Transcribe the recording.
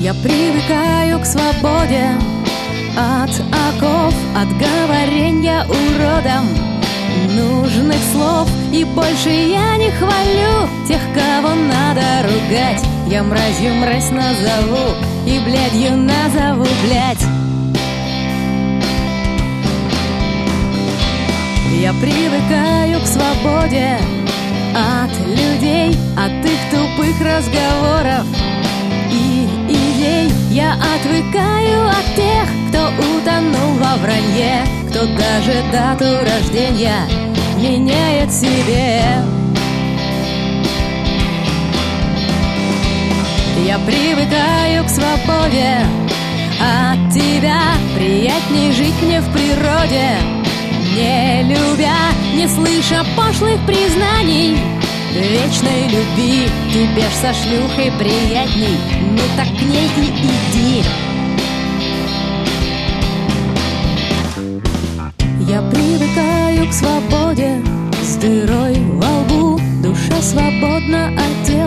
Я привыкаю к свободе от оков, от говоренья уродом нужных слов. И больше я не хвалю тех, кого надо ругать. Я мразью мразь назову и блядью назову блядь. Я привыкаю к свободе от людей, от их тупых разговоров и идей. Я отвыкаю от тех, кто утонул во вранье, кто даже дату рождения меняет себе. Я привыкаю к свободе от тебя. Приятней жить мне в природе, не любя, не слыша пошлых признаний вечной любви. Тебе ж со шлюхой приятней, ну так к ней и иди. Я привыкаю к свободе с дырой во лбу. Душа свободна от